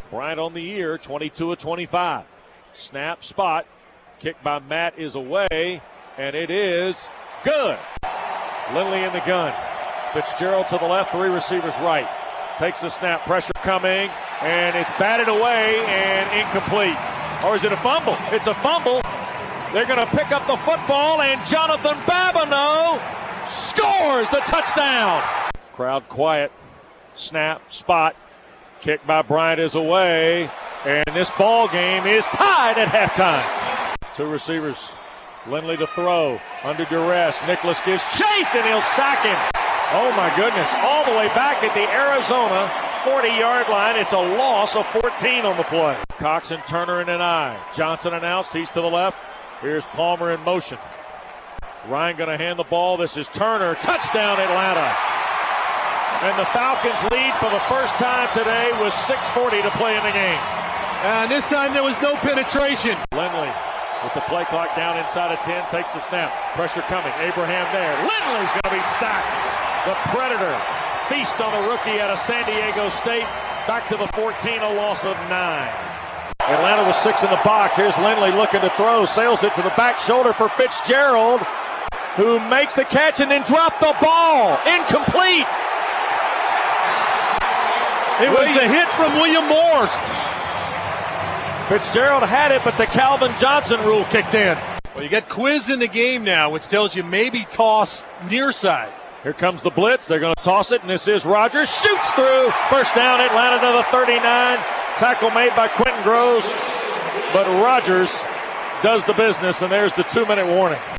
Bryant on the year, 22 of 25. Snap, spot, kick by Matt is away, and it is good. Lindley in the gun. Fitzgerald to the left, three receivers right. Takes the snap, pressure coming, and it's batted away and incomplete. Or is it a fumble? It's a fumble. They're going to pick up the football, and Jonathan Babineau scores the touchdown. Crowd quiet. Snap, spot, kick by Bryant is away, and this ball game is tied at halftime. Two receivers. Lindley to throw, under duress. Nicholas gives chase, and he'll sack him. Oh, my goodness. All the way back at the Arizona 40-yard line. It's a loss of 14 on the play. Cox and Turner in an eye. Johnson announced he's to the left. Here's Palmer in motion. Ryan going to hand the ball. This is Turner. Touchdown, Atlanta. And the Falcons lead for the first time today with 6:40 to play in the game. And this time there was no penetration. Lindley with the play clock down inside of 10, takes the snap. Pressure coming. Abraham there. Lindley's going to be sacked. The Predator feast on the rookie out of San Diego State. Back to the 14, a loss of 9. Atlanta was 6 in the box. Here's Lindley looking to throw. Sails it to the back shoulder for Fitzgerald, who makes the catch and then dropped the ball. Incomplete. It was the hit from William Moore. Fitzgerald had it, but the Calvin Johnson rule kicked in. Well, you got Quiz in the game now, which tells you maybe toss near side. Here comes the blitz. They're going to toss it, and this is Rogers. Shoots through. First down, Atlanta to the 39. Tackle made by Quentin Groves, but Rogers does the business, and there's the 2-minute warning.